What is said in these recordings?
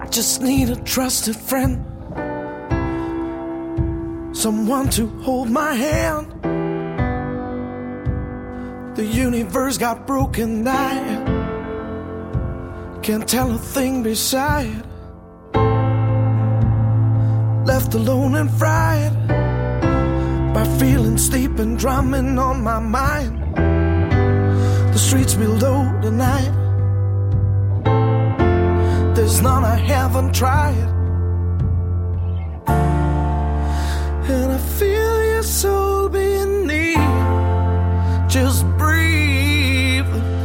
I just need a trusted friend, someone to hold my hand. The universe got broken, I can't tell a thing beside. Left alone and fried by feelings deep and drumming on my mind. The streets below tonight, there's none I haven't tried. And I feel your soul beneath, just breathe.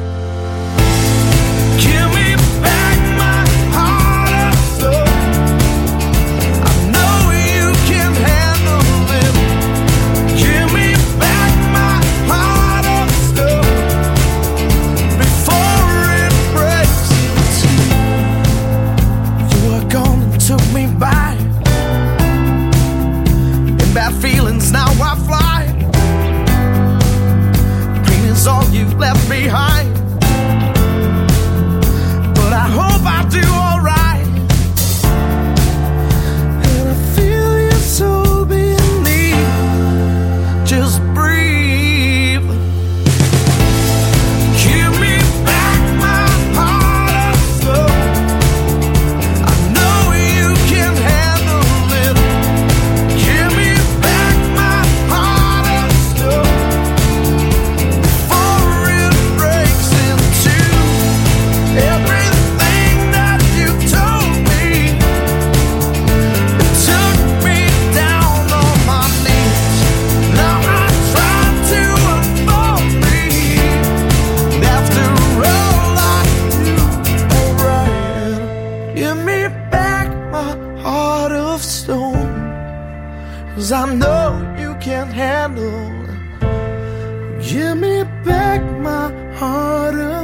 Give me back my heart of soul. I know you can handle it. Give me back my heart of stone before it breaks in two. You were gone and took me by, and bad feelings now I fly. Pain is all you left behind, but I hope I do alright. And I feel your soul beneath, just breathe. Give me back my heart of stone. I know you can handle it. Give me back my heart of stone before it breaks in two. Everything that you told me, it took me down on my knees. Now I try to avoid me. After all I do, alright. Give me back my heart of stone, 'cause I know you can handle. Give me back my heart of